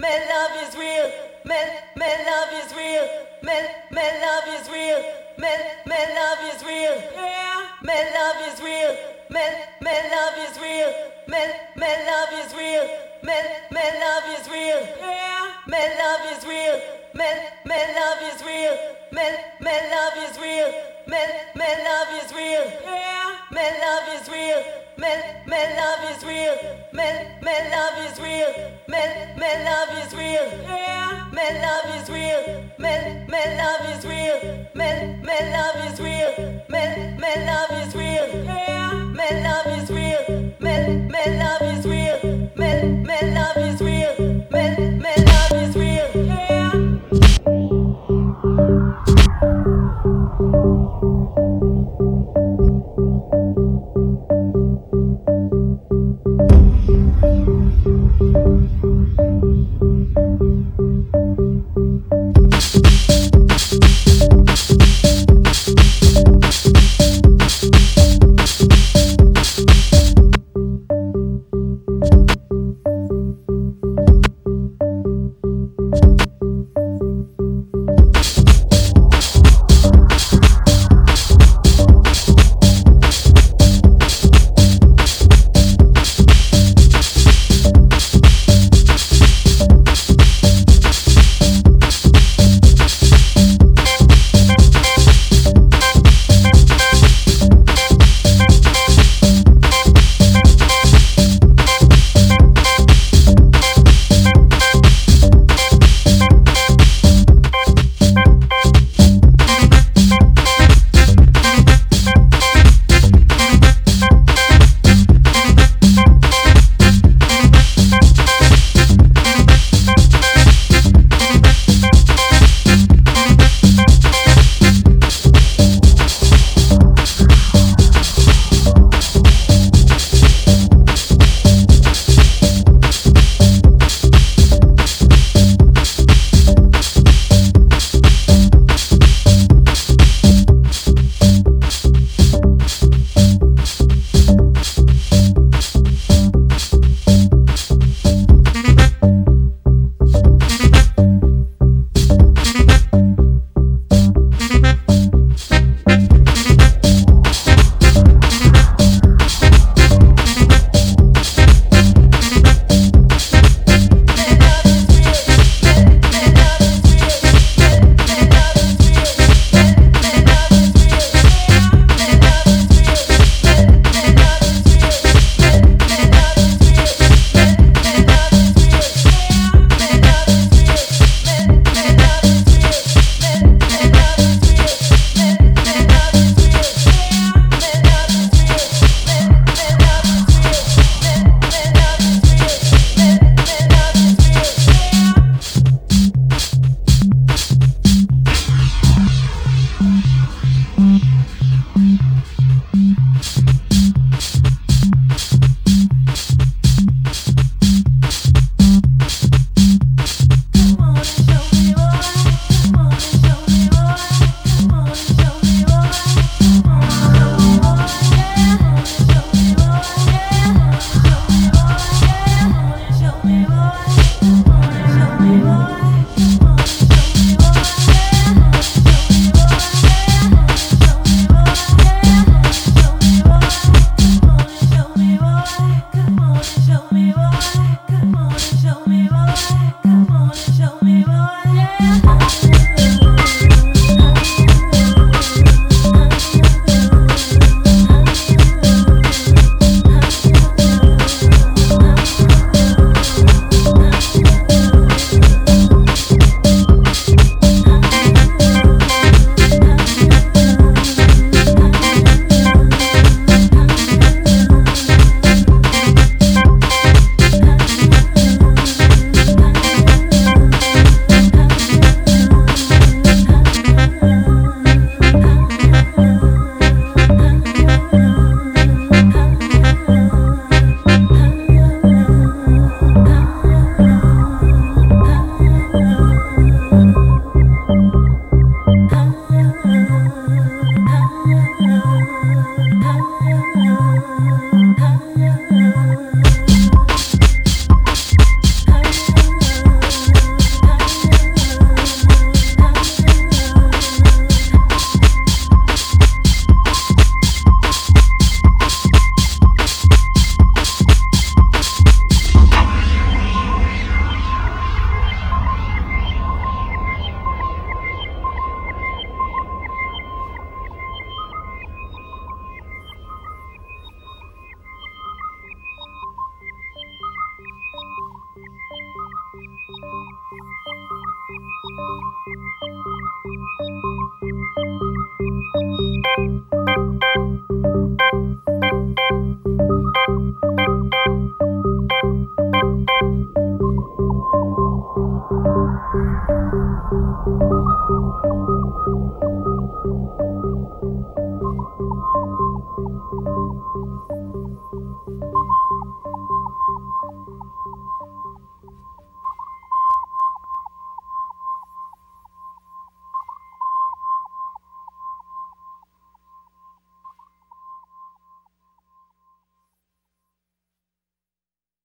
man, love is real. Man, love is real. Man, love is real. Man, love is real. Yeah. Man, love is real. Man, love is real. Man, love is real. Man, love is real. Yeah. Man, love is real. Man, love is real. Man, love is real. Man, love is real. Yeah. Man, love is real. Man, love is real. Man, love is real. Man, love is real. Yeah. Man, love is real. Man, love is real. Man, love is real. Man, love is real. Yeah. Man, love is real. Man, love is real. Man, love is real. Man, love is real. Yeah.